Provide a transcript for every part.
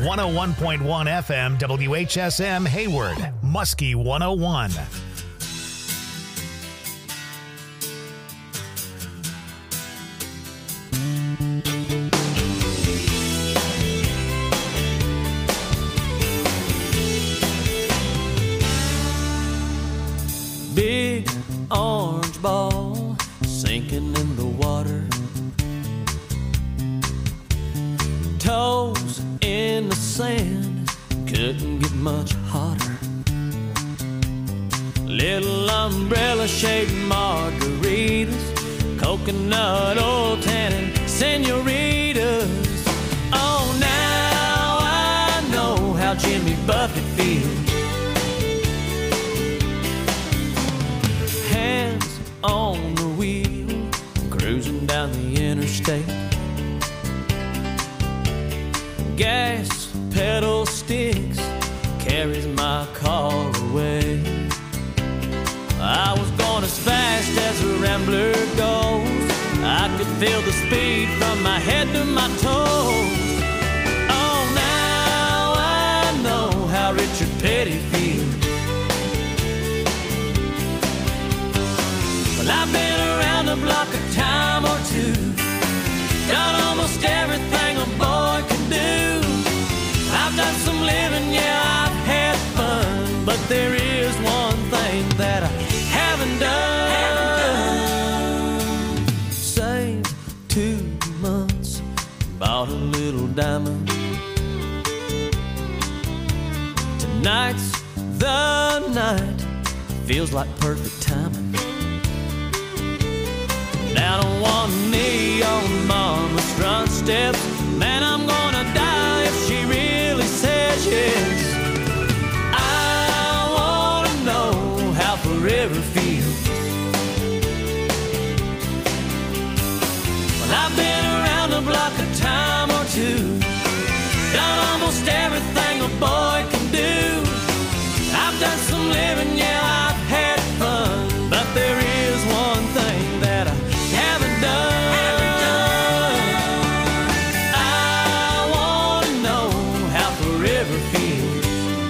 101.1 FM WHSM Hayward, Muskie 101. Big orange ball sinking in the water, toes in the sand, couldn't get much hotter. Little umbrella-shaped margaritas, coconut oil tannin senoritas. Oh, now I know how Jimmy Buffett feels. Hands on the wheel, cruising down the interstate. Gas pedal sticks, carries my car away. I was going as fast as a rambler goes. I could feel the speed from my head to my toes. Oh, now I know how Richard Petty feels. Well, I've been around the block a time or two, done almost everything a boy can do. I've done some living, yeah, I've had fun, but there is one thing that I haven't done. Saved 2 months, bought a little diamond. Tonight's the night, feels like perfect timing. Down on one knee on mama's front steps, man, I'm gonna die if she really says yes. I wanna know how forever feels. Well, I've been around the block a time or two, done almost everything a boy can do. I've done some living, yeah, I've had fun, but there is one thing that I haven't done. I wanna know how forever feels.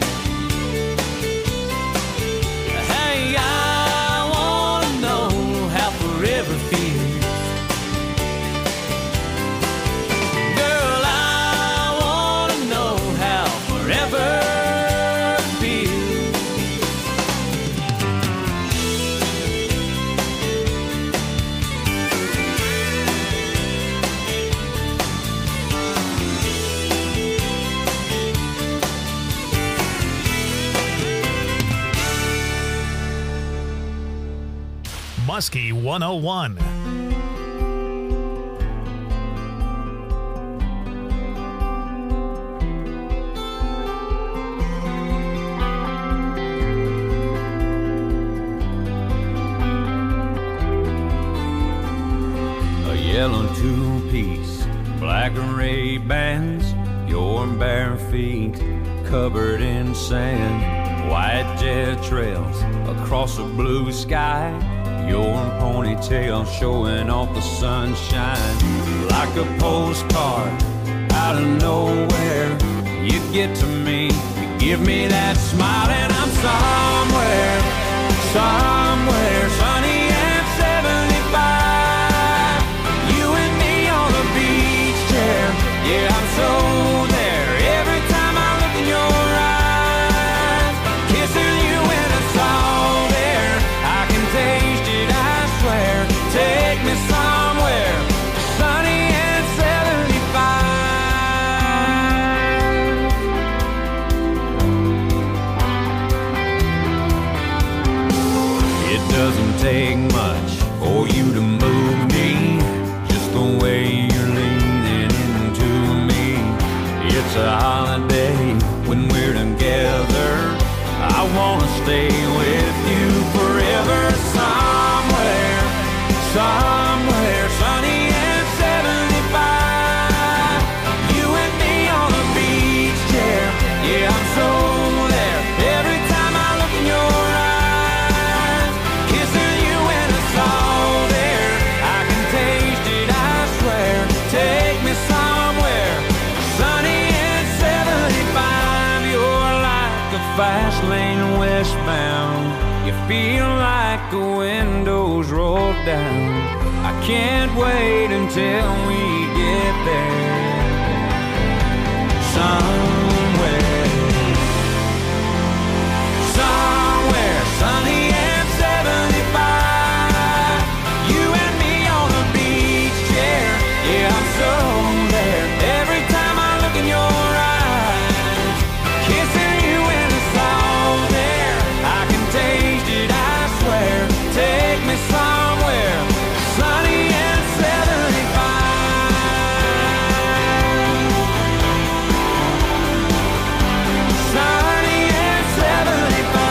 Hey, I wanna know how forever feels. Girl, I wanna know how forever feels. Muskie 101. A yellow two-piece, black Ray-Bans, your bare feet covered in sand, white jet trails across a blue sky, your ponytail showing off the sunshine. Like a postcard out of nowhere, you get to me, you give me that smile, and I'm somewhere, somewhere sunny and 75. You and me on the beach chair, yeah, I'm so there. Every time I look in your eyes, kissing you in the salt air, I can taste it, I swear. Take me somewhere sunny and 75. It doesn't fast lane westbound. You feel like the windows roll down. I can't wait until we get there. Somewhere sunny and 75. You and me on the beach chair. Yeah, I'm so there. Every time I look in your eyes, kissing you when it's all there. I can taste it, I swear. Take me somewhere sunny and 75. Sunny and 75.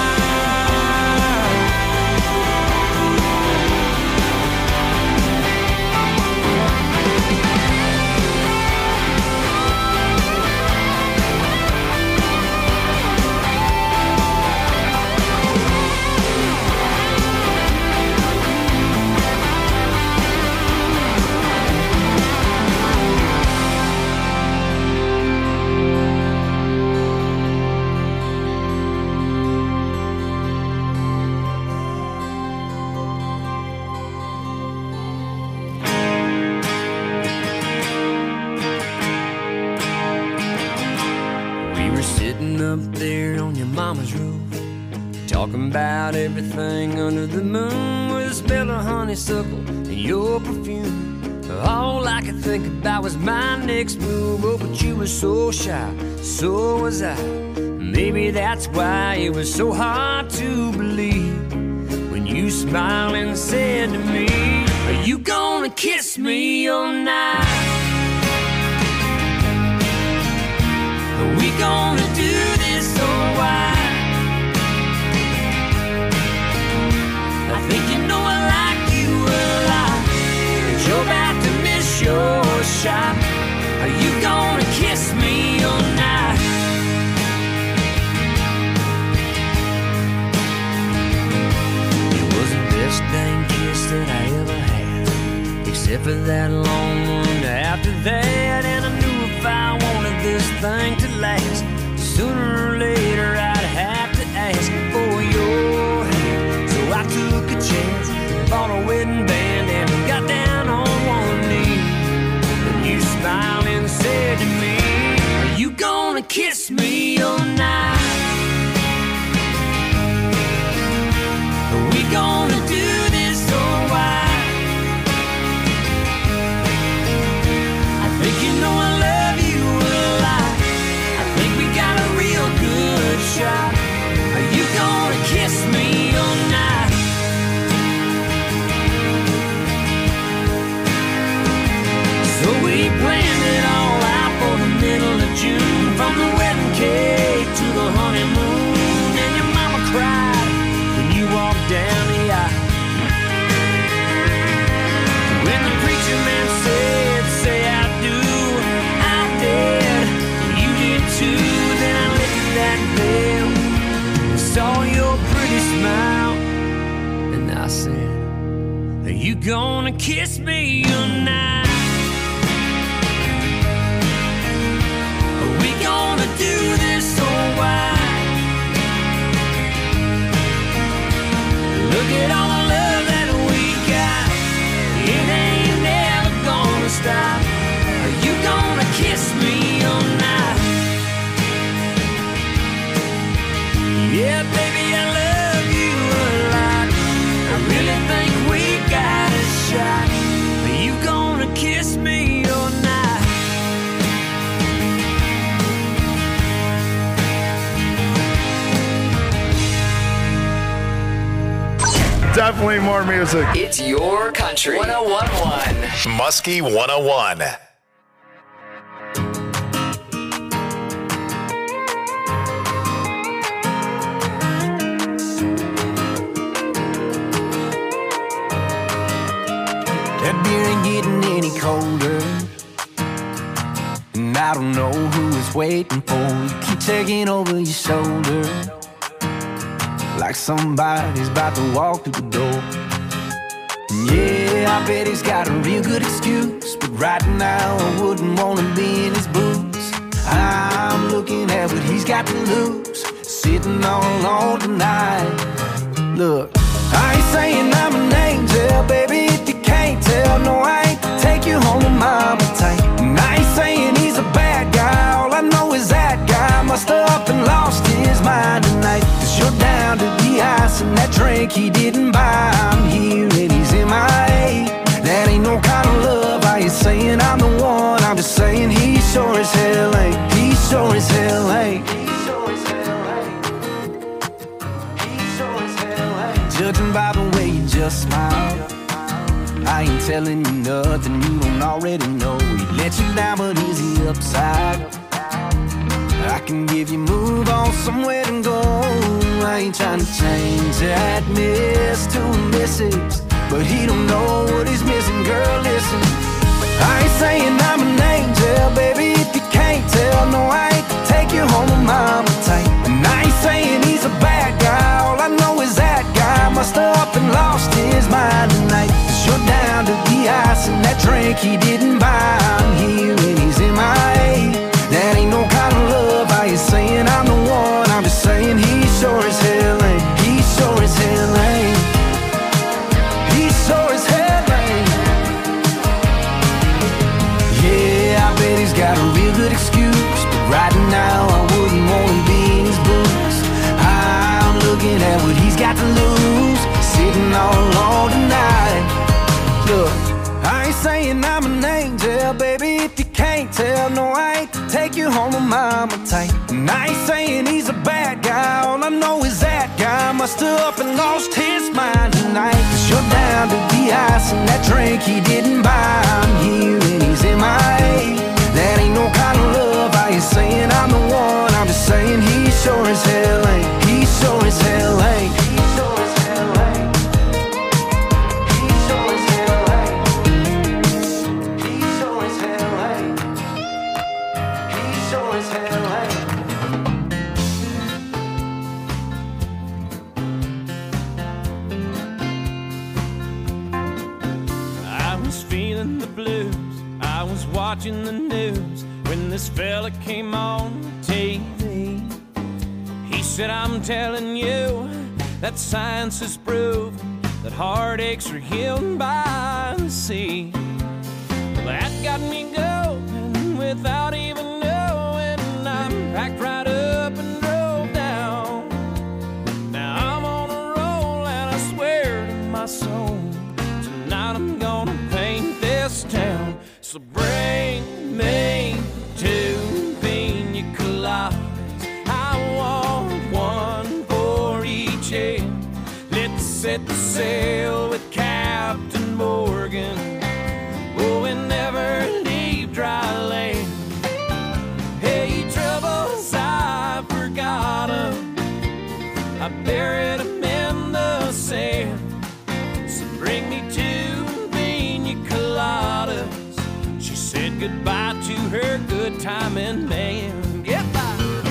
Up there on your mama's roof, talking about everything under the moon, with a smell of honeysuckle and your perfume. All I could think about was my next move. Oh, but you were so shy, so was I. Maybe that's why it was so hard to believe when you smiled and said to me, are you gonna kiss me all night? Are we gonna do this or why? I think you know I like you a lot, but you're about to miss your shot. Are you gonna kiss me all night? It was the best dang kiss that I ever had, except for that long one after that. And I knew if I wanted this thing to last, sooner or later I'd have to ask for your hand. So I took a chance, bought a wedding band, and got down on one knee. And you smiled and said to me, are you gonna kiss me all night? Are we gonna do this or why? I think you know I love you a lot. I think we got a real good shot. Are you gonna kiss me all night? So we planned it all out for the middle of June, from the wedding cake to the honeymoon. And your mama cried when you walked down the aisle. When the preacher man said, say I do, I did. You did too. Then I lifted that veil, saw your pretty smile, and I said, are you gonna kiss me tonight? Are we gonna do this or why? Look at all the love that we got, it ain't never gonna stop. Are you gonna kiss me all night? Yeah, baby, I love you a lot. I really think we got a shot. Are you gonna kiss me all night? Definitely more music. It's your country. 101.1 Muskie 101. That beer ain't getting any colder, and I don't know who it's waiting for. You keep taking over your shoulder, like somebody's about to walk through the door. And yeah, I bet he's got a real good excuse, but right now I wouldn't want to be in his boots. I'm looking at what he's got to lose, sitting all alone tonight. Look, I ain't saying I'm an angel, baby, if you can't tell. No, I ain't take you home to mama tight. And I ain't saying he's a bad guy, all I know is that guy must have up and lost his mind tonight. Cause you're down to the ice and that drink he didn't buy. I'm here and he's MIA. That ain't no kind of love. I ain't saying I'm the one, I'm just saying he sure as hell ain't. He sure as hell ain't. Judging by the way you just smile, I ain't telling you nothing you don't already know. He let you down, but is he upside? I can give you move on somewhere to go. I ain't trying to change that miss to a misses, but he don't know what he's missing. Girl, listen, I ain't saying I'm an angel, baby, if you can't tell. No, I ain't take you home to mama tight. And I ain't saying he's a bad guy, all I know is that guy must have up and lost his mind tonight. Cause you're down to the ice and that drink he didn't buy. I'm here and he's MIA. That ain't no kind of love. I ain't saying I'm the one, I'm just saying he sure as hell ain't. He sure as hell ain't. He sure as hell ain't. Yeah, I bet he's got a real good excuse, but right now I wouldn't want to be in his boots. I'm looking at what he's got to lose, sitting all alone tonight. Look, I ain't saying I'm an angel, baby, if you can't tell. No, I ain't take you home to mama tight. And I ain't saying he's a bad guy, all I know is that guy must have up and lost his mind tonight. Cause you're down to the ice and that drink he didn't buy. I'm here and he's MIA. That ain't no kind of love. I ain't saying I'm the one, I'm just saying he sure as hell ain't. He sure as hell ain't. He sure as hell ain't. He sure as hell ain't. He sure as hell ain't. He sure as hell ain't. I was feeling the blues, I was watching the news when this fella came on TV. He said, I'm telling you that science has proven that heartaches are healed by the sea. Well, that got me going without even knowing. I'm packed right up and drove down. Now I'm on a roll and I swear to my soul, tonight I'm gonna paint this town. So bring me two pina coladas. I want one for each head. Let's set the sail with Captain Morgan. Oh, and never leave dry land. Hey, troubles, I forgot 'em. I buried 'em in the sand. So bring me two pina coladas. She said goodbye to her good timing man. Goodbye.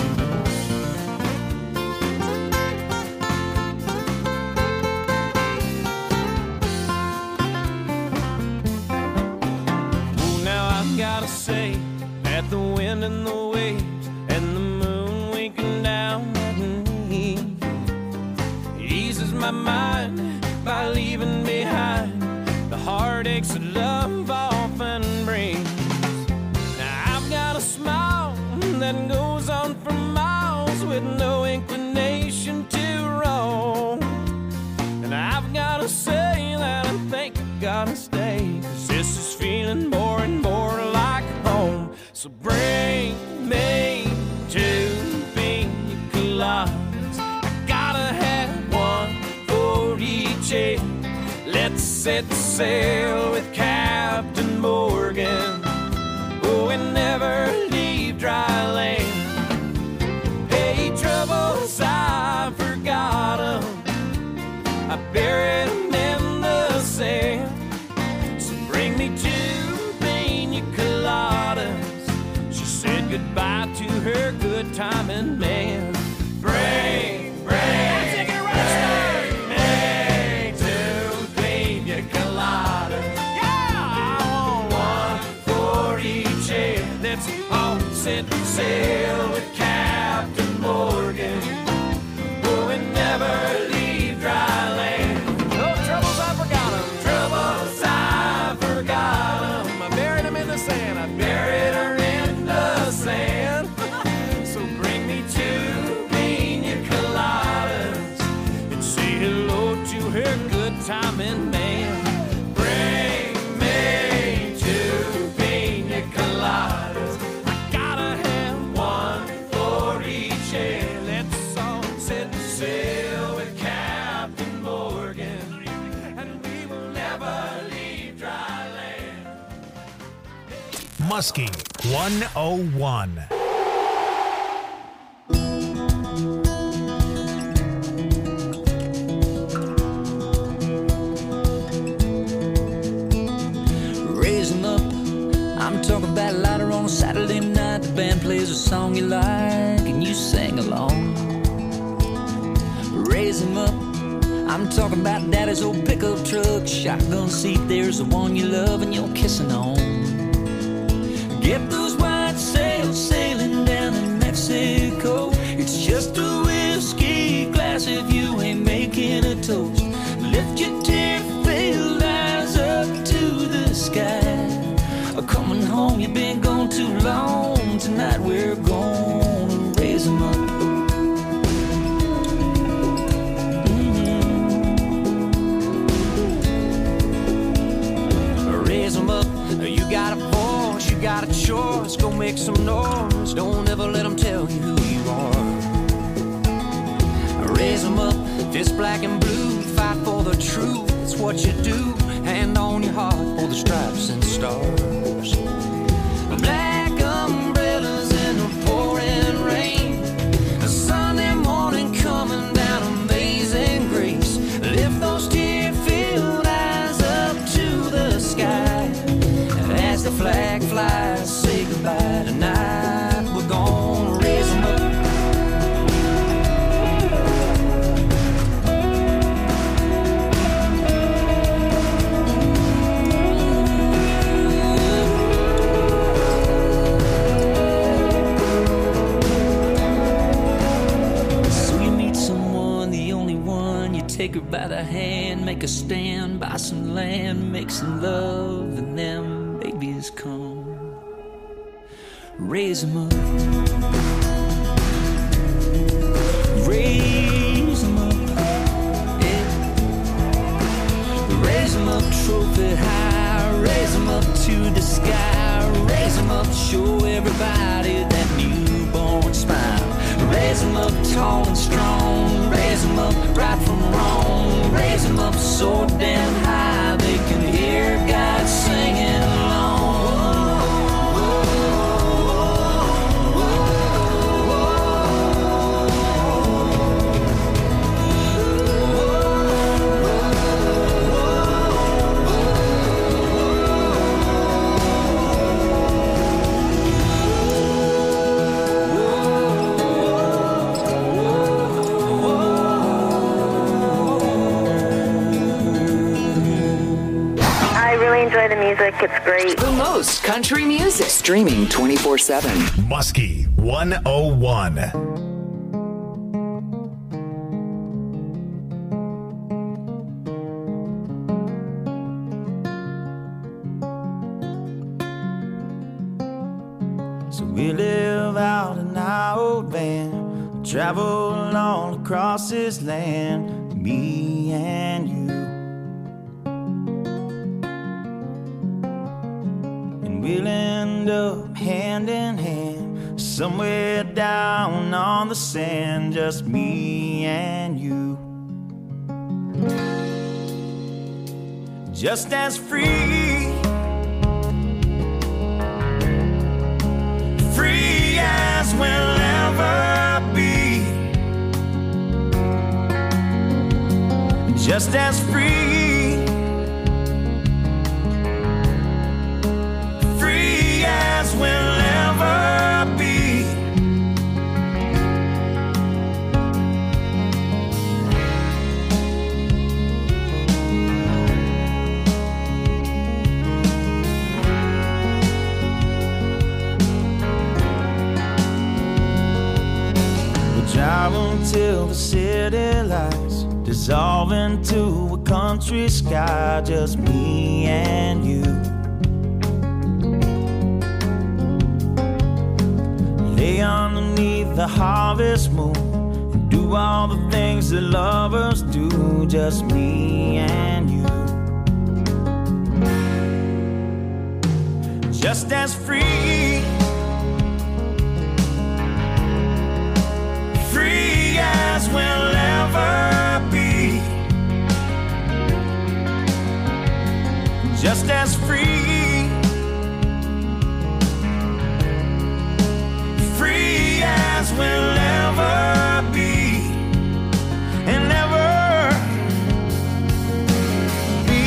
Oh, now I've gotta say that the wind and the waves and the moon winking down at me eases my mind by leaving behind the heartaches that love often brings. Now I've got a smile that goes on for miles with no inclination to roam. And I've got to say that I think I gotta stay, 'cause this is feeling more and more like home. So bring me two pina coladas. I gotta have one for each head. Let's set sail with Captain Morgan. Oh, and never leave dry land. Hey, troubles, I forgot 'em. I buried 'em in the sand. So bring me two pina coladas. She said goodbye to her good timing man. Bring me two pina coladas. Yeah, I want one for each head. Let's all set sail with Captain Morgan. timing man. Bring me 2 pina coladas. I gotta have one for each head. Let's all set sail with Captain Morgan, and we will never leave dry land. Muskie 101. I'm talking about a lighter on a Saturday night. The band plays a song you like and you sing along. Raise 'em up. I'm talking about daddy's old pickup truck, shotgun seat. There's the one you love and you're kissing on. Get those white sails sailing down in Mexico. It's just a whiskey glass if you ain't making a toast. Lift your tear-filled eyes up to the sky. Coming home, you've been gone too long. Tonight we're gonna raise 'em up. Raise 'em up. You got a voice, you got a choice. Go make some noise. Don't ever let 'em tell you who you are. Raise 'em up. Fist black and blue. Fight for the truth. It's what you do. Hand on your heart for the stripes and stars. Black umbrellas in the pouring rain. A Sunday morning coming down Amazing Grace. Lift those tear-filled eyes up to the sky. As the flag flies, say goodbye tonight. We're gonna raise 'em up. Take her by the hand, make a stand, buy some land, make some love, and them babies come. Raise 'em up. Raise 'em up. Yeah. Raise 'em up, trophy high. Raise 'em up to the sky. Raise 'em up, show everybody that newborn smile. Raise 'em up tall and strong. Raise 'em up right from wrong. Raise 'em up so damn high they can hear God singing along. Enjoy the music. It's great. The most country music. Streaming 24/7. Muskie 101. So we live out in our old van, travel all across this land, me and you. We'll end up hand in hand, somewhere down on the sand, just me and you. Just as free, free as we'll ever be. Just as free, as we'll ever be. We drive until the city lights dissolve into a country sky, just me and you. Lay underneath the harvest moon and do all the things that lovers do, just me and you. Just as free, free as we'll ever be. Just as free, free as we'll ever be, and ever be.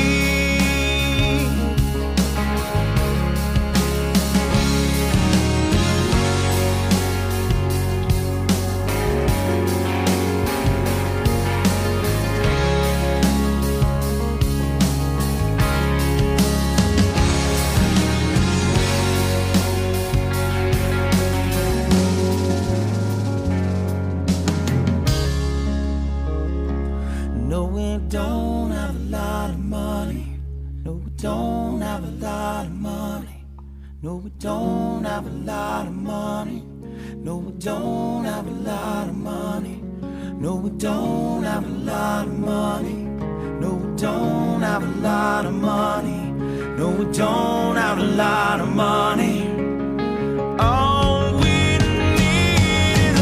No, we don't have a lot of money. No, we don't have a lot of money. No, we don't have a lot of money. No, we don't have a lot of money. No, we don't have a lot of money. No, we don't have a lot of money. No, we don't have a lot of money. All we need is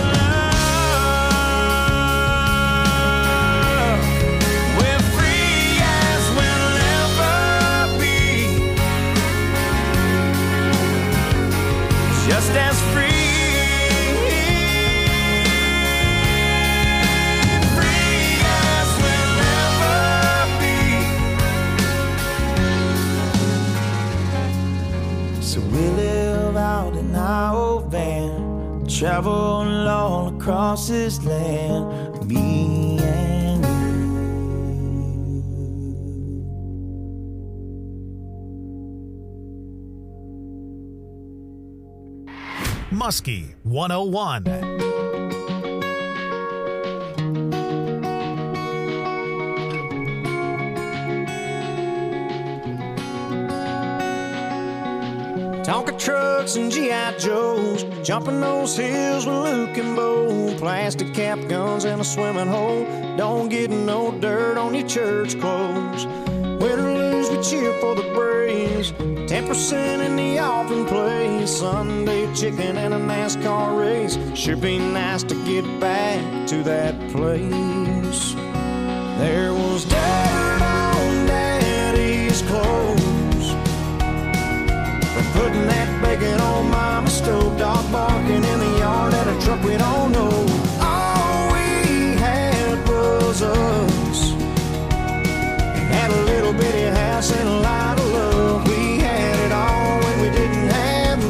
love. We're free as we'll ever be. Just as free. So we live out in our old van, travel all across this land, me and you. Muskie 101. Tonka trucks and G.I. Joes, jumping those hills with Luke and Bo. Plastic cap guns in a swimming hole. Don't get no dirt on your church clothes. Win or lose, we cheer for the Braves. 10% in the offering place. Sunday chicken and a NASCAR race. Sure be nice to get back to that place. There was dirt on Daddy's clothes. Putting that bacon on Mama's stove, dog barking in the yard at a truck we don't know. All we had was us. Had a little bitty house and a lot of love. We had it all when we didn't have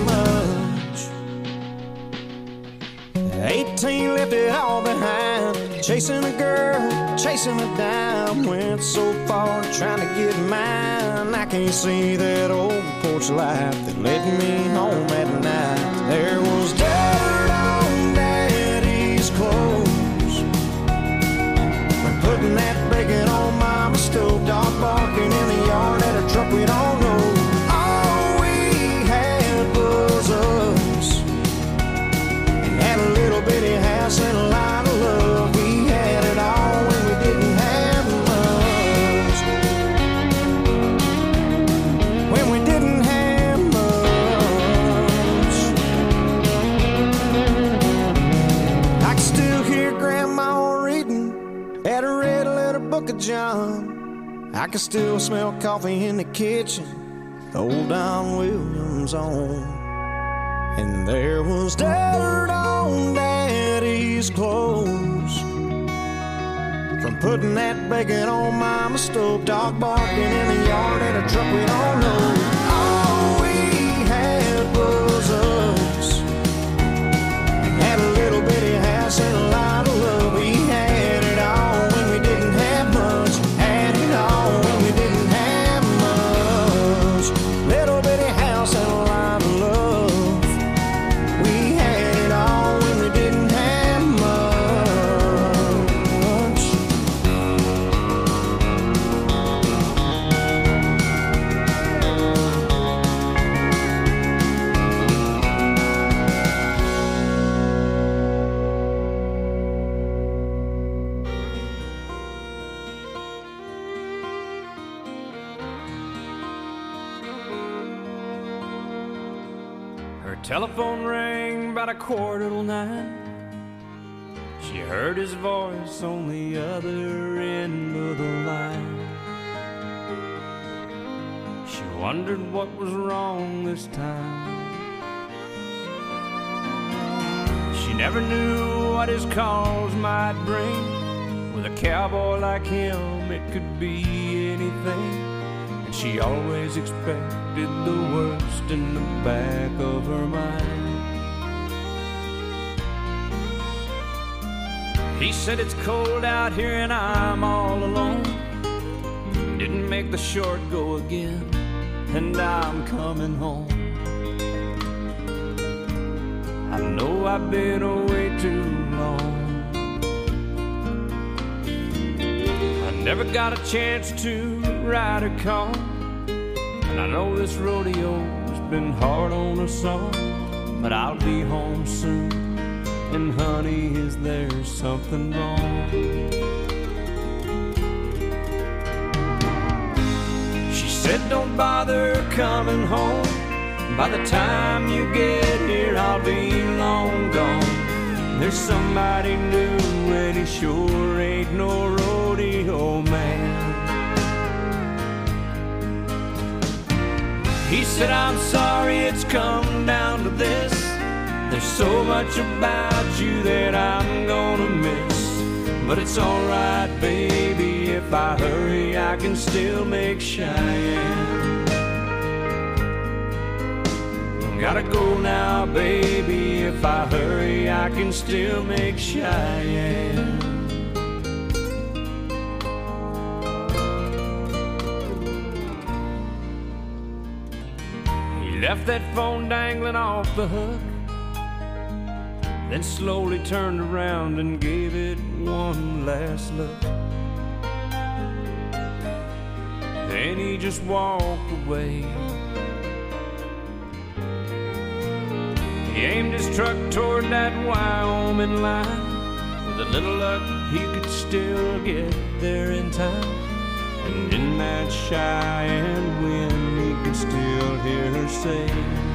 much. 18 left it all behind. Chasing a girl, chasing a dime. Went so far trying to get mine. I can't see that old porch light that led me home at night. There was dirt on Daddy's clothes. We're putting that bacon on Mama's stove, dog barking in the yard at a truck we don't know. All we had was us, and had a little bitty house and a lot of love. We had it all when we didn't have much. When we didn't have much. I can still hear Grandma reading at a red letter book of John. I can still smell coffee in the kitchen, old Don Williams on. And there was dirt on Daddy's clothes from putting that bacon on Mama's stove, dog barking in the yard at a truck we don't know. All we had was us. Had a little bitty house and a lot of love. We had it all when we didn't have much. Had it all when we didn't have much. Little bitty house and a lot of love. We had it all when we didn't have much. Telephone rang about 8:45. She heard his voice on the other end of the line. She wondered what was wrong this time. She never knew what his calls might bring. With a cowboy like him, it could be anything. And she always expected the worst in the back of her mind. He said it's cold out here and I'm all alone. Didn't make the short go again, and I'm coming home. I know I've been away too long. I never got a chance to ride a car, and I know this rodeo's been hard on us all. But I'll be home soon, and honey, is there something wrong? She said don't bother coming home. By the time you get here, I'll be long gone. There's somebody new, and he sure ain't no rodeo man. He said, I'm sorry it's come down to this. There's so much about you that I'm gonna miss. But it's alright, baby, if I hurry, I can still make Cheyenne. Gotta go now, baby, if I hurry, I can still make Cheyenne. He left that phone dangling off the hook, then slowly turned around and gave it one last look. Then he just walked away. He aimed his truck toward that Wyoming line. With a little luck, he could still get there in time. And in that Cheyenne wind, he could still hear her say,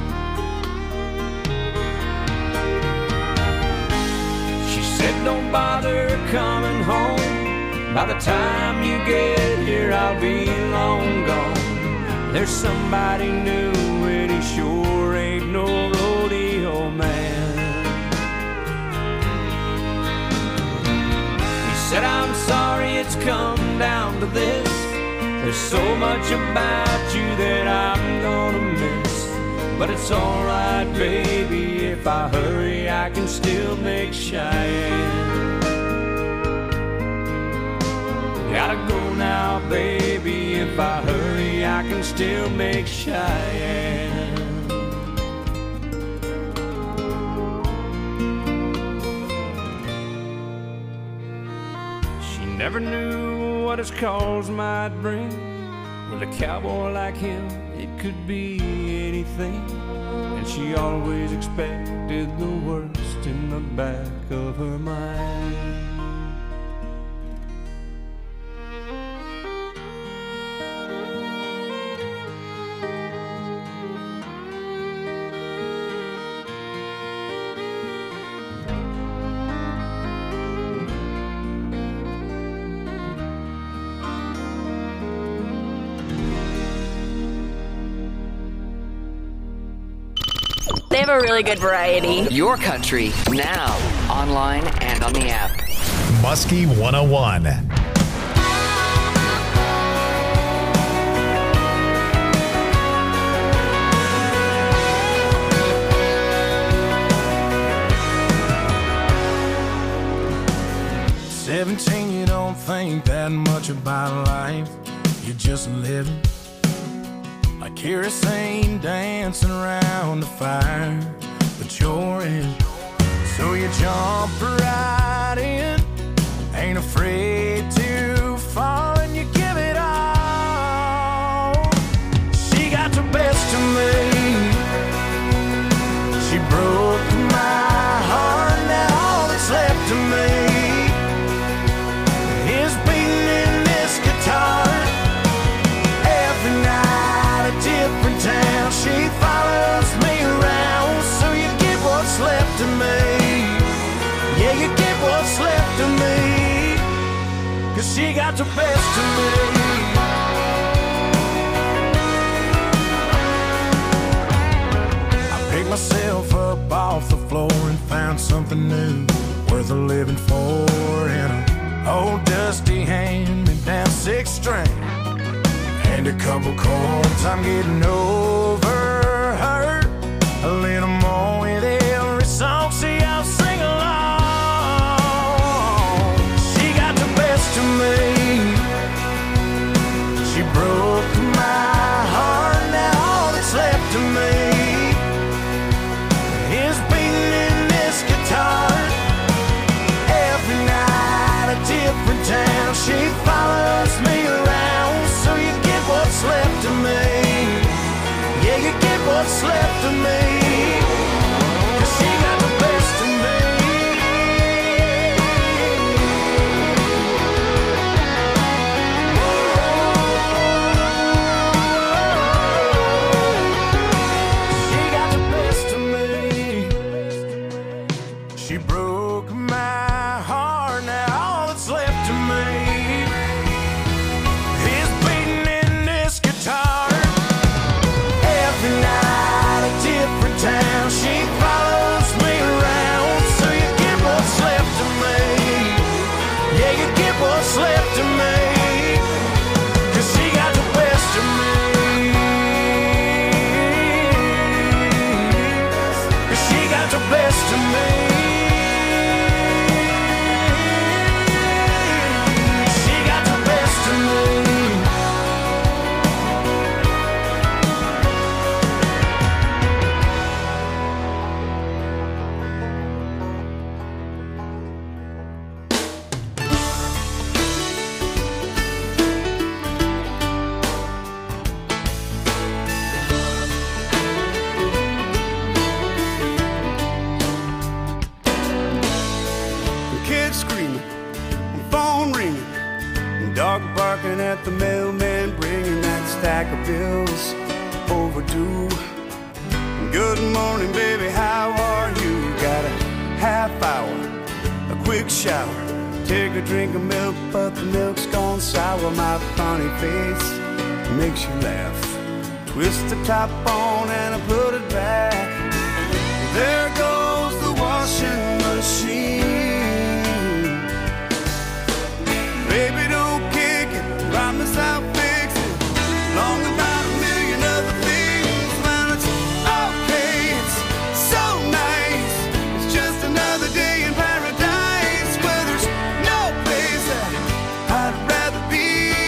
don't bother coming home. By the time you get here, I'll be long gone. There's somebody new, and he sure ain't no rodeo man. He said, I'm sorry it's come down to this. There's so much about you that I'm gonna miss. But it's alright, baby, if I hurry, I can still make Cheyenne. Gotta go now, baby, if I hurry, I can still make Cheyenne. She never knew what his calls might bring. With a cowboy like him, it could be anything. And she always expected the worst in the back of her mind. They have a really good variety. Your country, now, online and on the app. Muskie 101. You don't think that much about life. You're just living like kerosene dancing around the fire, but you're in. So you jump right in, ain't afraid to fall, and you give it all. She got the best of me. She broke my heart, now all that's left of me is beating in this guitar. Every night a different town, she follows me around. So Yeah, you get what's left of me, 'cause she got the best of me. Myself up off the floor and found something new worth a living for in an old dusty hand-me-down 6-string and a couple chords. I'm getting over hurt a little more with every song. See, I'll sing along. She got the best of me. She broke my heart. Now all that's left of me is beating in this guitar. Every night a different town. She follows me around. So you get what's left of me. Yeah, you get what's left of me, 'cause she got the best of me. She got the best of me. She broke my heart. Now all that's left of me is beating in this guitar. Every night a different town. She follows me around. So you get what's left of me. Yeah, you get what's left of me, 'cause she got the best of me. 'Cause she got the best of me. She got the best of me. Kids screaming, phone ringing, dog barking at the mailman, bringing that stack of bills overdue. Good morning, baby, how are you? Got a half hour, a quick shower, take a drink of milk, but the milk's gone sour. My funny face makes you laugh. Twist the top on and I put it back. There goes the washing machine. Baby, don't kick it, promise I'll fix it. Long about a million other things. Well, it's okay, it's so nice. It's just another day in paradise, where there's no place that I'd rather be.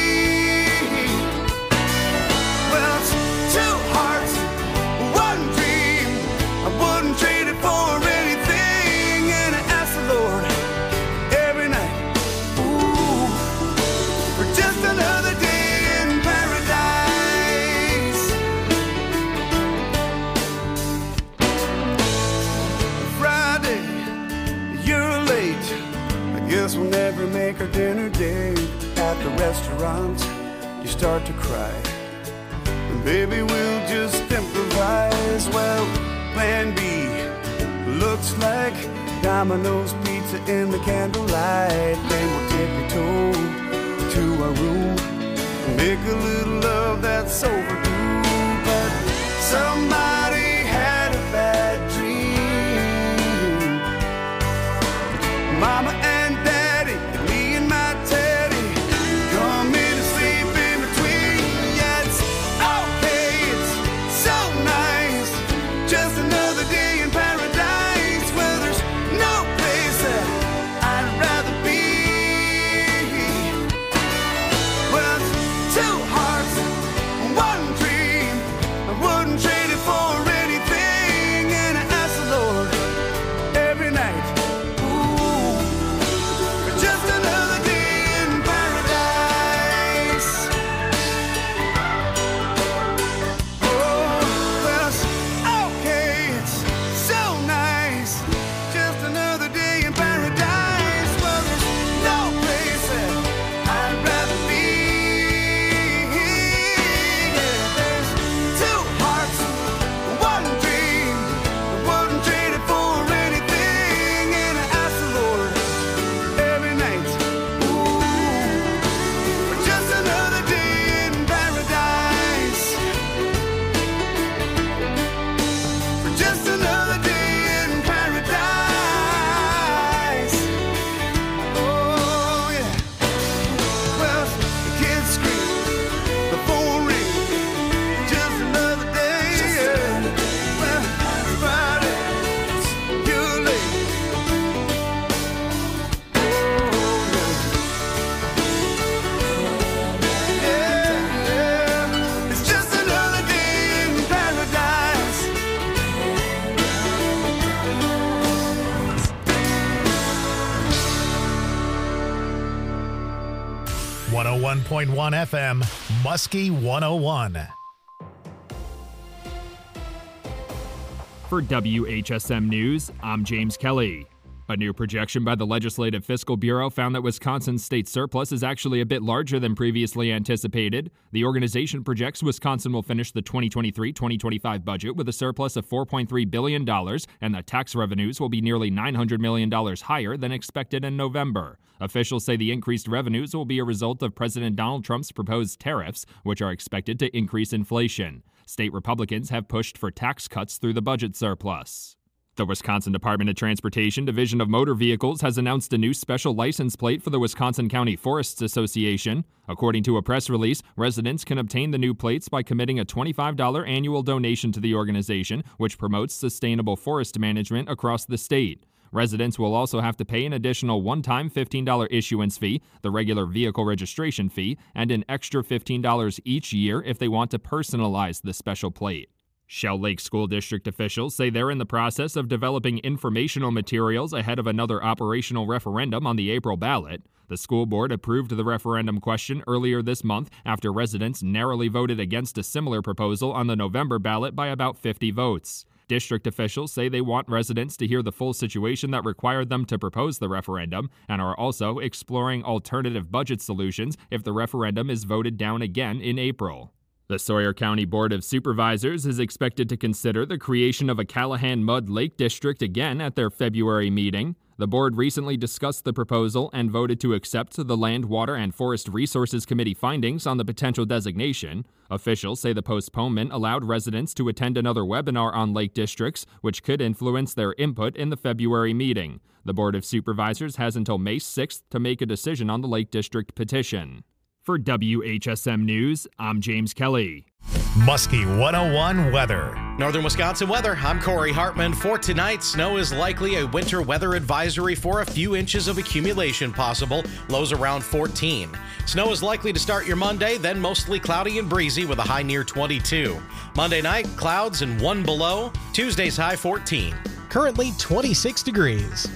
Well, it's two hearts, one dream. I wouldn't trade it for anything. And I ask the Lord every night, ooh, for just another day in paradise. Friday, you're late. I guess we'll never make our dinner date. At the restaurant, you start to cry. And baby, we'll just improvise. Well, plan B looks like Domino's pizza in the candlelight. Then we'll take a tour to our room and make a little love that's overdue. But somebody had a bad dream. Mama and Daddy, and me and my Teddy, come in and sleep in between. Yeah, it's okay, it's so nice. Just another day in paradise, where there's no place that I'd rather be. Well, it's two hearts, one dream. I wouldn't trade it for anything. And I ask the Lord every night, ooh, 101.1 FM, Muskie 101. For WHSM News, I'm James Kelly. A new projection by the Legislative Fiscal Bureau found that Wisconsin's state surplus is actually a bit larger than previously anticipated. The organization projects Wisconsin will finish the 2023-2025 budget with a surplus of $4.3 billion, and that tax revenues will be nearly $900 million higher than expected in November. Officials say the increased revenues will be a result of President Donald Trump's proposed tariffs, which are expected to increase inflation. State Republicans have pushed for tax cuts through the budget surplus. The Wisconsin Department of Transportation Division of Motor Vehicles has announced a new special license plate for the Wisconsin County Forests Association. According to a press release, residents can obtain the new plates by committing a $25 annual donation to the organization, which promotes sustainable forest management across the state. Residents will also have to pay an additional one-time $15 issuance fee, the regular vehicle registration fee, and an extra $15 each year if they want to personalize the special plate. Shell Lake School District officials say they're in the process of developing informational materials ahead of another operational referendum on the April ballot. The school board approved the referendum question earlier this month after residents narrowly voted against a similar proposal on the November ballot by about 50 votes. District officials say they want residents to hear the full situation that required them to propose the referendum and are also exploring alternative budget solutions if the referendum is voted down again in April. The Sawyer County Board of Supervisors is expected to consider the creation of a Callahan Mud Lake District again at their February meeting. The board recently discussed the proposal and voted to accept the Land, Water, and Forest Resources Committee findings on the potential designation. Officials say the postponement allowed residents to attend another webinar on lake districts, which could influence their input in the February meeting. The Board of Supervisors has until May 6th to make a decision on the Lake District petition. For WHSM News, I'm James Kelly. Muskie 101 weather. Northern Wisconsin weather. I'm Corey Hartman. For tonight, snow is likely. A winter weather advisory for a few inches of accumulation possible. Lows around 14. Snow is likely to start your Monday, then mostly cloudy and breezy with a high near 22. Monday night, clouds and 1 below. Tuesday's high 14. Currently 26 degrees.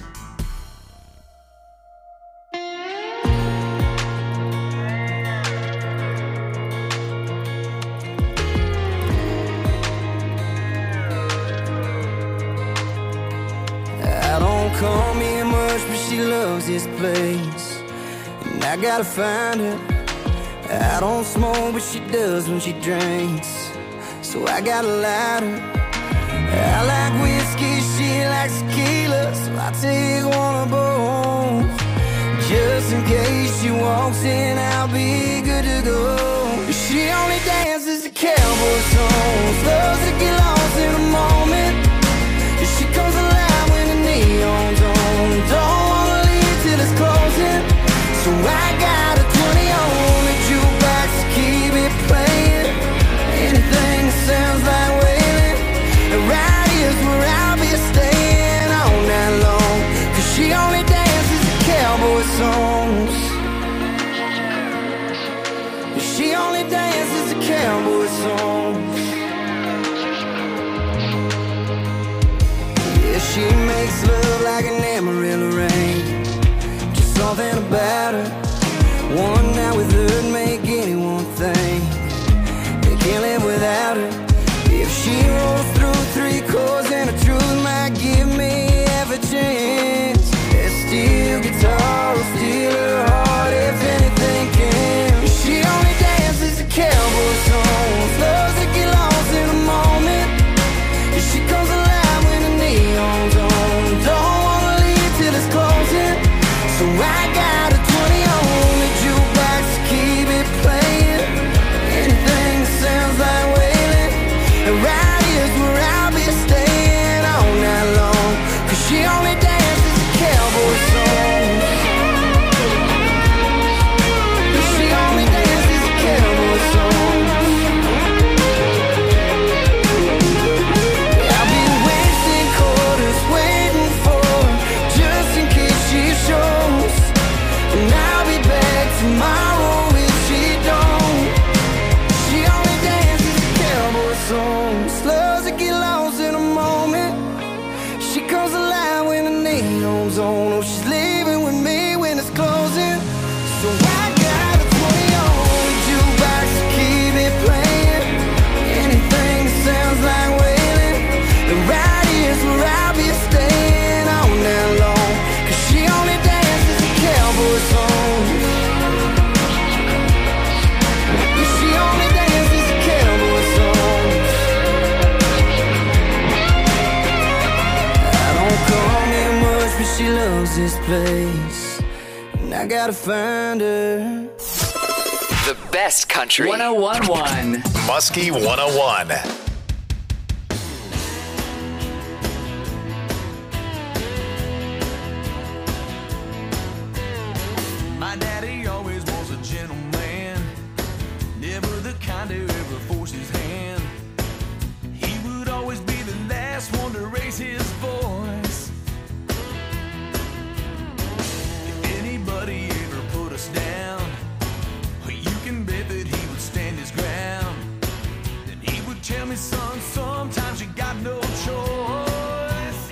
Call me much, but she loves this place, and I gotta find her. I don't smoke, but she does when she drinks, so I gotta light her. I like whiskey, she likes tequila, so I take one of both. Just in case she walks in, I'll be good to go. She only dances to cowboy songs, loves to get lost in a moment. She comes alive when the neon's on. Don't wanna leave till it's closing, so I got a 20 on the jukebox to keep it playing. Anything that sounds like wailing, right here's where I'll be staying all night long. 'Cause she only dances to cowboy songs. She only dances to cowboy songs. She makes love like an Amarillo rain. Just something about her. One night with her'd make anyone think they can't live without her. If she rolls through 3 chords and the truth might give me half a chance, that steel guitar will steal her heart if anything can. She only dances to cowboy songs, loves to get lost in a moment. She comes alive when the neon's on. Don't wanna leave till it's closing, so I got a 20 on the jukebox to keep it playing. Anything that sounds like wailing, and right here's knows this place, and I gotta find her. The best country. 101.1 Muskie 101. My daddy always was a gentleman, never the kind to ever force his hand. He would always be the last one to raise his voice. If anybody ever put us down, you can bet that he would stand his ground. Then he would tell me, son, sometimes you got no choice.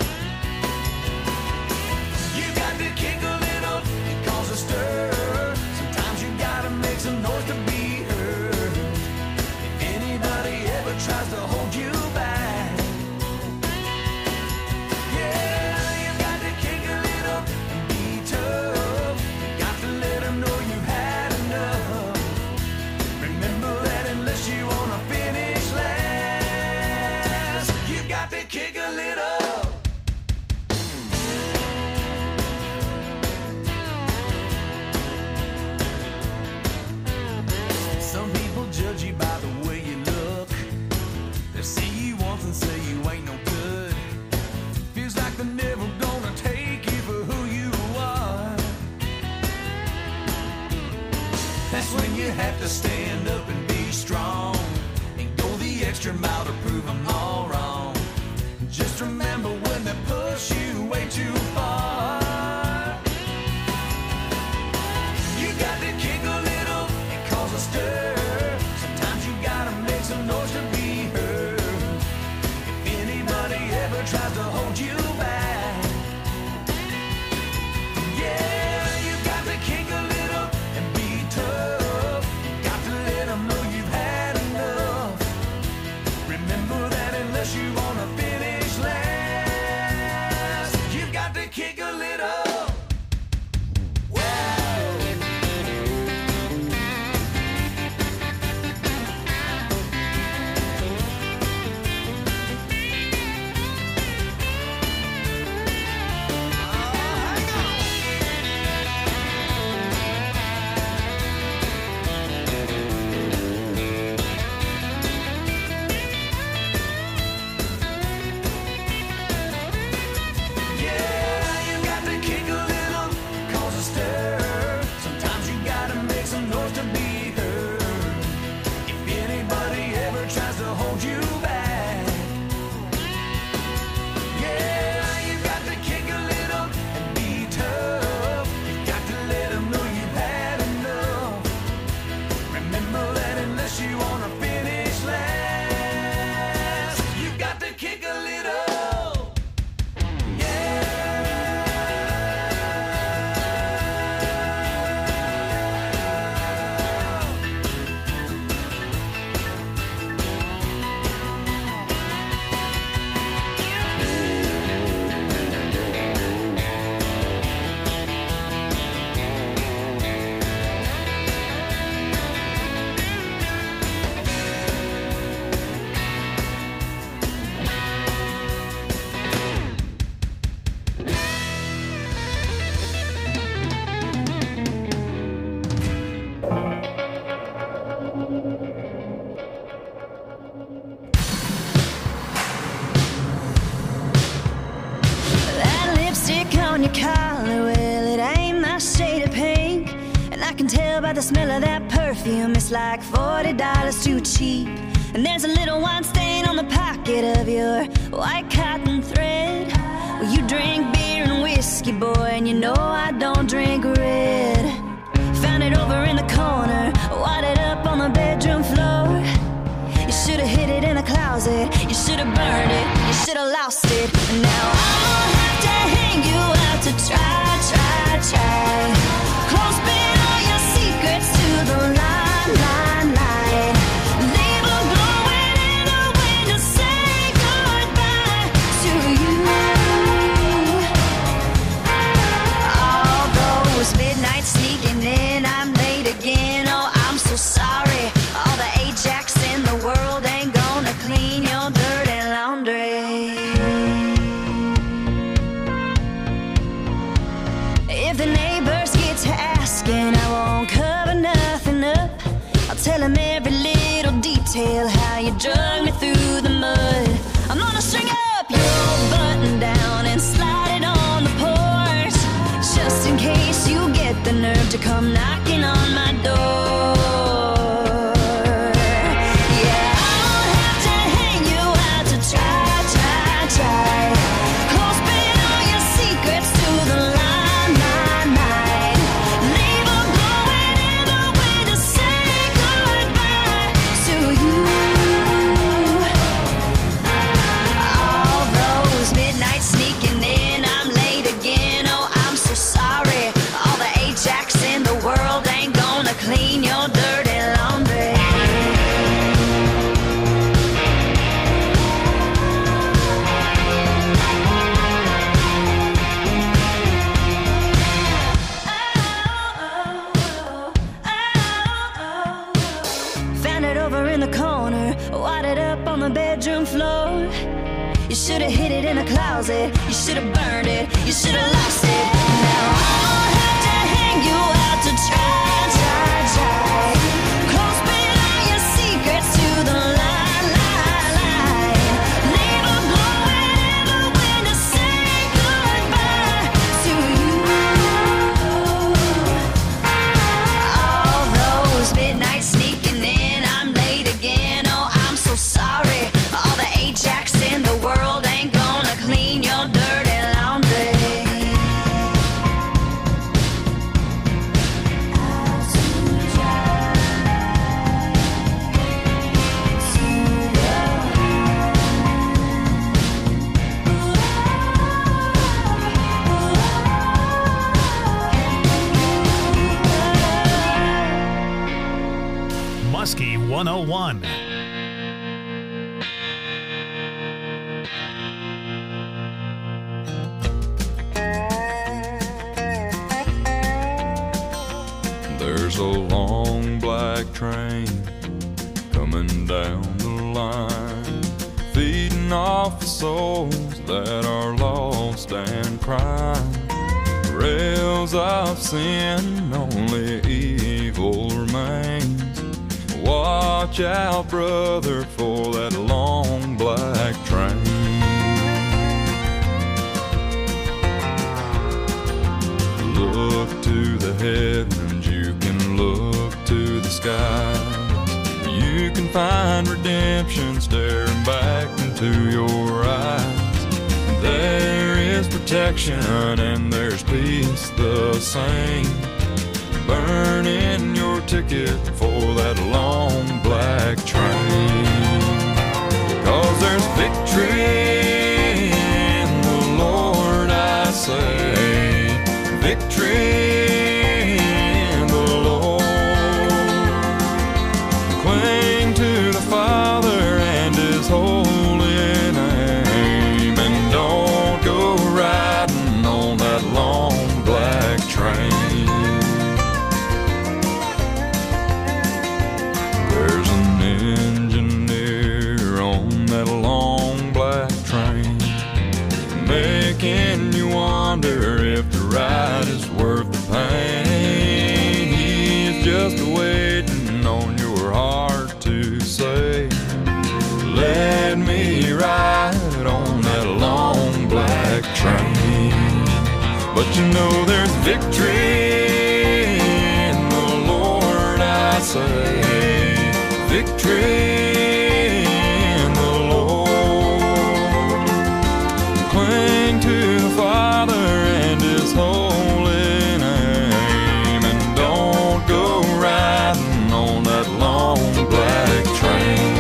You got to kick a little and cause a stir. Sometimes you gotta make some noise to be heard. If anybody ever tries to hold you back, yeah, you got to kick a little and be tough. You got to let them know you've had enough. Remember that unless you wanna finish last, you got to kick a little. Some people judge you by the way you look. They see you once and say you ain't no good. Feels like they're never gonna take you for who you are. That's when you have to stand up and be strong and go the extra mile to prove them all wrong. Just remember when they push you way too far, you got to kick a little and cause a stir. Sometimes you gotta make some noise to be heard. If anybody ever tries to hold you back, yeah, you got to kick a little and be tough. You got to let them know you've had enough. Remember that unless you wanna finish last, you got to kick a little. On your collar, well, it ain't my shade of pink. And I can tell by the smell of that perfume, it's like $40 too cheap. And there's a little wine stain on the pocket of your white cotton thread. Well, you drink beer and whiskey, boy, and you know I don't drink red. Found it over in the corner, wadded up on the bedroom floor. You should've hid it in the closet, you should've burned it, you should've lost it. And now I'll have to hang you out to try. Close bin all your secrets to the line. Leave a glowing in the wind to say goodbye to you. All those tell how you drug me through the mud. I'm gonna string up your button down and slide it on the porch, just in case you get the nerve to come knocking on my door. Yeah, I don't have to hang you out to try. Close spin all your secrets to the line. Leave a glowing in the way to say goodbye to you. All those midnights sneaking in, I'm late again. Oh, I'm so sorry. All the Ajax in the world ain't gonna clean your dirty laundry. Found it over in the corner, wadded up on the bedroom floor. You should have hid it in the closet, you should have burned it, you should have lost it. Now I'll have to hang you out to try. Close spin all your secrets to the line. Leave a glowing in the wind to say goodbye to you. All those midnights sneaking in, I'm late again. Oh, I'm so sorry. All the Ajax in the world ain't gonna clean your dirty laundry. Muskie 101. There's a long black train coming down the line, feeding off the souls that are lost and crying. Rails of sin, only evil remains. Watch out, brother, for that long black train. Look to the heavens, you can look to the skies. You can find redemption staring back into your eyes. There is protection and there's peace the same. Burn in your ticket for that long black train. 'Cause there's victory in the Lord, I say. Victory in the Lord. Cling to the Father and His holy name, and don't go riding on that long black train. There's an engineer on that long black train, making you wonder if the ride is worth the pain. He's just waiting on your heart to say, let me ride on that long black train. But you know there's victory in the Lord, I say. Victory in the Lord. Cling to the Father and His holy name, and don't go riding on that long black train.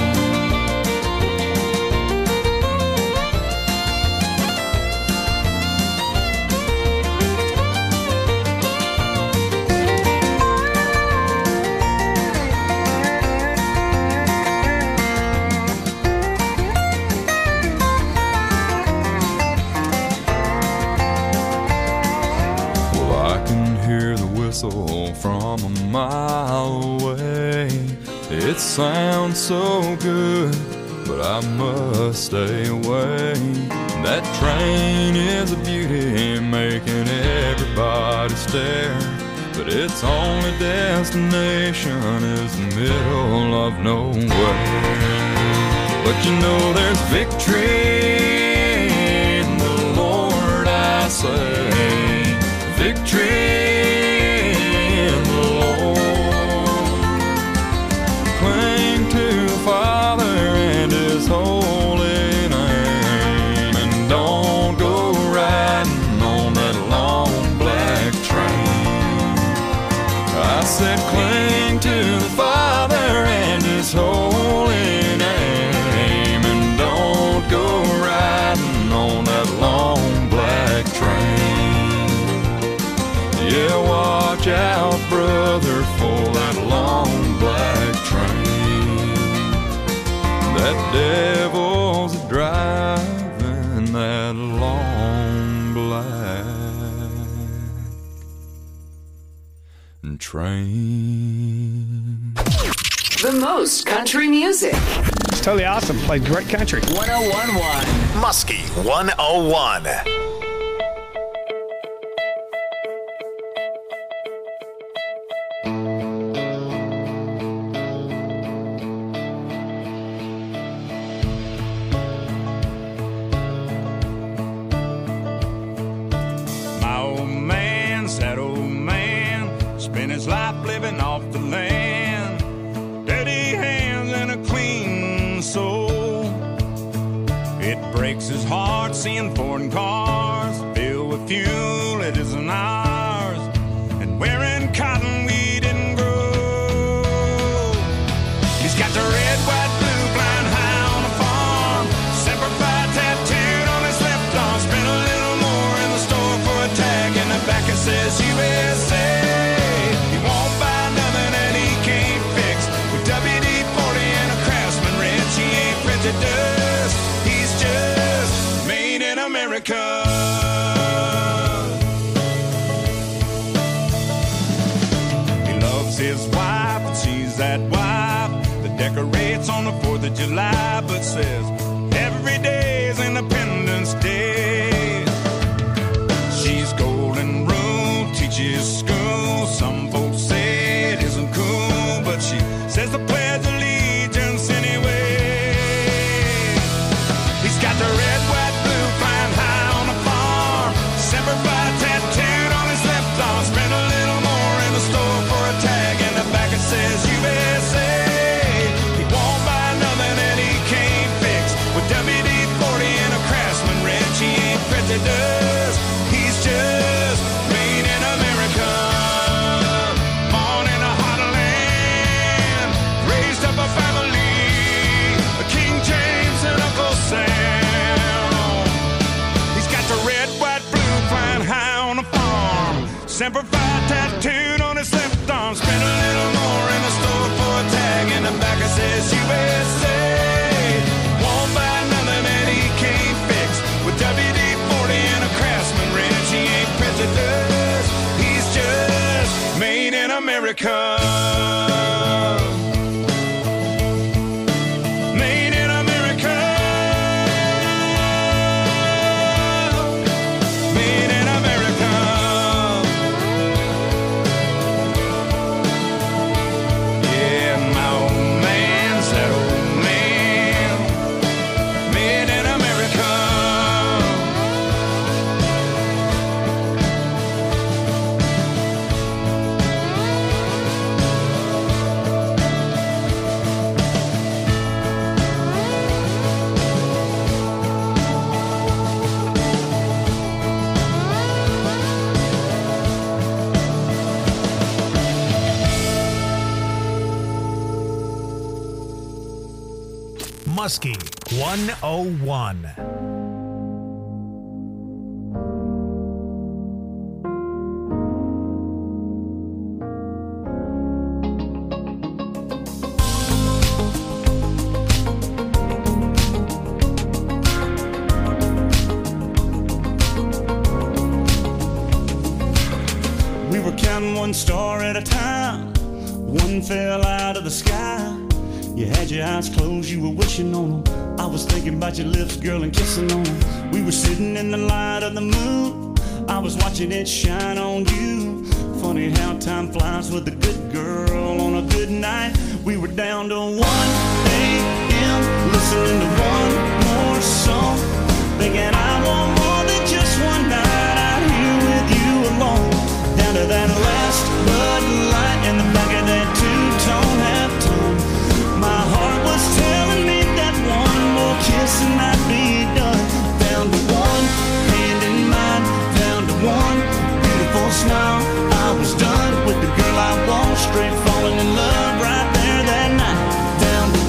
From a mile away, it sounds so good, but I must stay away. That train is a beauty, making everybody stare. but its only destination is the middle of nowhere. But you know there's victory in the Lord, I say. Victory in the Lord. Cling to the Father and His holy name, and don't go riding on that long black train. I said cling to the Father and His holy name, and don't go riding on that long black train. Yeah, watch out, brother, for that long black train. That devil's driving that long black train. The most country music. It's totally awesome. Plays great country. 101.1 Muskie 101. My old man, sad old man, spent his life living off the land. Dirty hands and a clean soul. It breaks his heart seeing foreign cars filled with fuel it isn't ours, and wearing cotton we didn't grow. He's got the red, white, blue, flying high on the farm, Semper Fi tattooed on his left arm. Spent a little more in the store for a tag, and the back it says USA. He won't buy nothing that he can't fix. With WD-40 and a Craftsman wrench, he ain't printed dust. He's just made in America. He loves his wife, and she's that wife that decorates on the 4th of July, but says every day is Independence Day. She's golden rule, teaches school. Some folks say it isn't cool, but she says the Pledge of Allegiance anyway. He's got the red, white, blue, flying high on the farm, Semper Fi tattooed on his left arm. Spent a little more in the store for a tag, and the back it says USA. He won't buy nothing that he can't fix. With WD-40 and a Craftsman wrench, he ain't printed dust. He's just made in America. Born in a heartland, raised up a family, King James and Uncle Sam. He's got the red, white, blue, flying high on the farm, Semper Fi tattooed on his left arm. Spent a little more in the store for a tag, and the back it says USA. Won't buy nothing that he can't fix. With WD-40 and a Craftsman wrench, he ain't printed dust. He's just made in America. Made in America. Made in America. Yeah, my old man, sad old man, made in America. Muskie 101. We were counting one star at a time. One fell out of the sky. You had your eyes closed, you were wishing on them. I was thinking about your lips, girl, and kissing on them. We were sitting in the light of the moon. I was watching it shine on you. Funny funny how time flies with a good girl on a good night. We were down to 1 a.m. listening to one more song, thinking I want more than just one night out here with you alone. Down to that last Bud Light in the back of that two-tone halftone. My heart was telling me that one more kiss and I'd be done. Down to one hand in mine, down to one beautiful smile. I was done with the girl I want, straight falling in love right there that night. Down to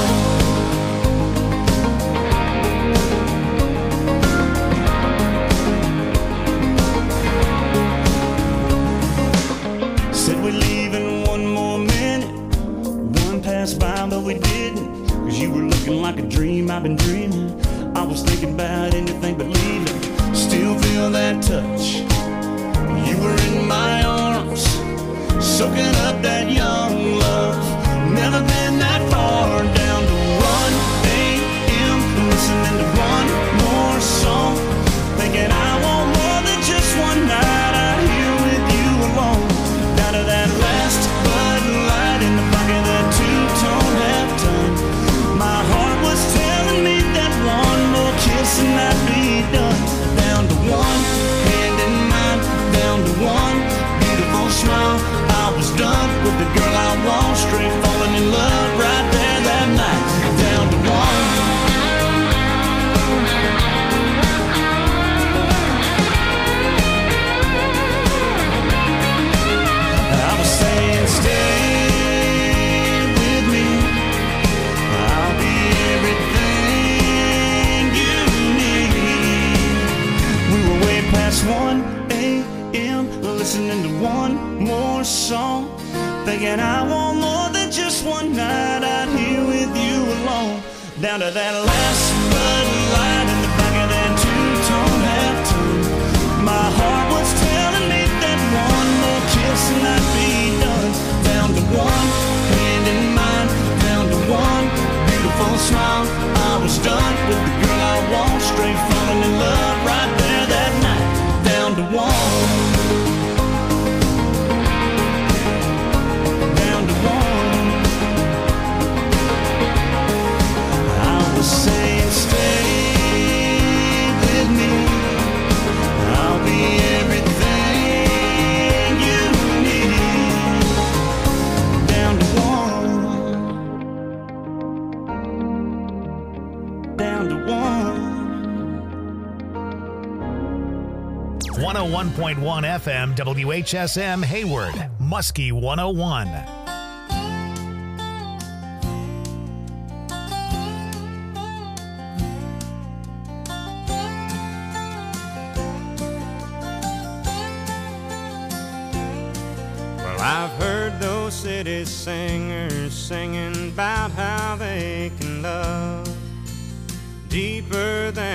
one. Said we'd leave in one more minute. One passed by but we didn't, 'cause you were looking like a dream I've been dreaming. I was thinking about anything but leaving. Still feel that touch. You were in my arms, soaking up that young love. Never been that far. Down to 1 a.m. listening to one more song, thinking I want more than just one night out here with you alone. Down to that last Bud Light in the back of that two-tone halftone. My heart was telling me that one more kiss and I'd be done. Down to one hand in mine, down to one beautiful smile. I was done with the girl I want, straight falling in love right there that night. Down to one. I was saying stay with me, I'll be everything you need. We were way past 1 a.m. listening to one more song, thinking I want more than just one night out here with you alone. Down to that last Bud Light in the back of that two-tone halftone. My heart was telling me that one more kiss and I'd be done. Down to one hand in mine, down to one beautiful smile. I was done with the girl I want, straight falling in love right there that night. Down to one. Down to one. I was saying stay with me, I'll be everything you need. Down to one. Down to one. 101.1 FM WHSM Hayward, Muskie 101. Well, I've heard those city singers singing about how they can love deeper than